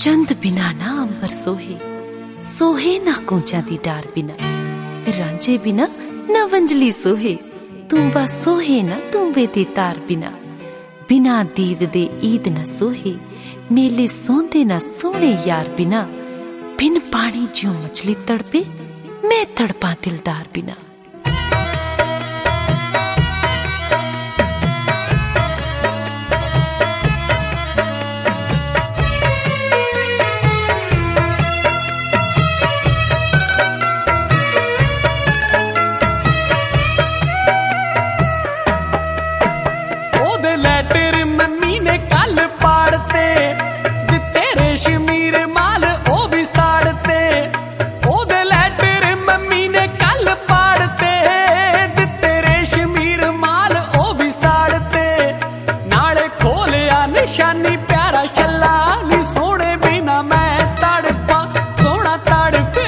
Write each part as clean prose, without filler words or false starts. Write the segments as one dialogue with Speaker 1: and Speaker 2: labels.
Speaker 1: चंद बिना ना अंबर सोहे, सोहे ना कोंचा दी डार बिना, रांझे बिना ना वंजली सोहे, तूंबा सोहे ना तूंबे दे तार बिना, बिना दीद दे ईद न सोहे, मेले सोंदे ना सोने यार बिना, बिन पानी ज्यों मछली तड़पे, मैं तड़पा दिलदार बिना।
Speaker 2: लेटर मम्मी ने कल पाड़ते, दिते रेशमीर माल ओ भी साड़ते। ओदे लेटर मम्मी ने कल पाड़ते, दिते रेशमीर माल ओ भी साड़ते। नाले खोलिया निशानी प्यारा छल्ला, नी सोने बिना मैं तड़पा, सोना तड़पे,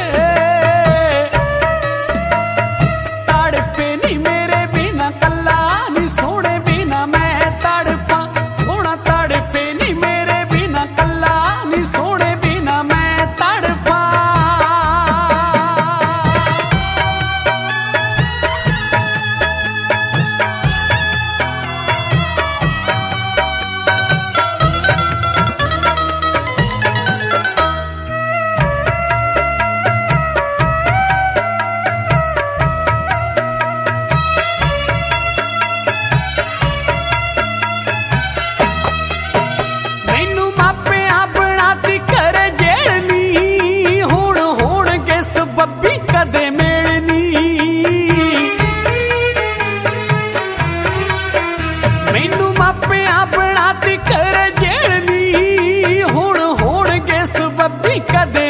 Speaker 2: तड़पे नी मेरे बिना कल्ला, नी सोने बिना मैं मैनू मापिया बनाती कर जेड़नी, हुण हुण के सबबी कदे